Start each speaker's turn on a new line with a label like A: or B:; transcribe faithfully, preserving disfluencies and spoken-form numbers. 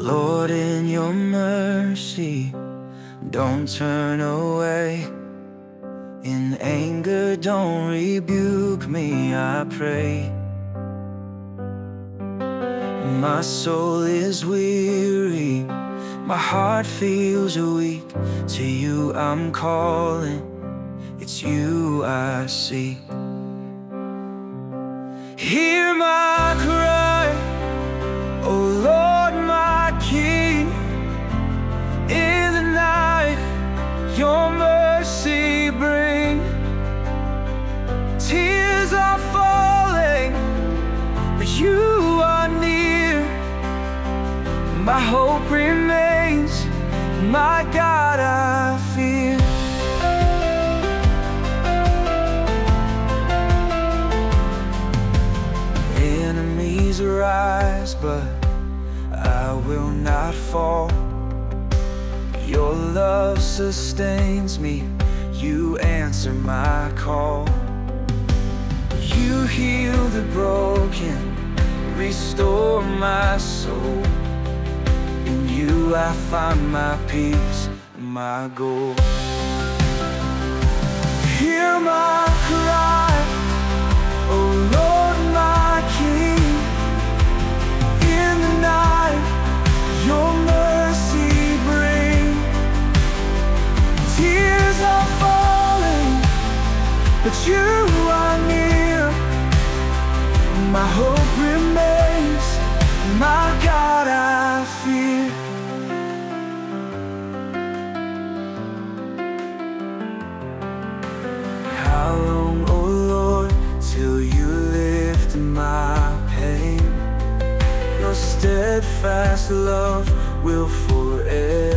A: Lord, in your mercy, don't turn away. In anger, don't rebuke me, I pray. My soul is weary, my heart feels weak. To you I'm calling, it's you I seek. Hear my cry, oh Lord, my King. In the night, your mercy bring. Tears are falling, but you are near. My hope remains, my God I fear. Enemies rise, but I will not fall. Your love sustains me, you answer my call. You heal the broken, restore my soul. In you I find my peace, my goal. Hear my cry, oh Lord, my King. In the night, your mercy bring. Tears are falling, but you are near. My hope remains, my God I fear. How long, oh Lord, till you lift my pain? Your steadfast love will forever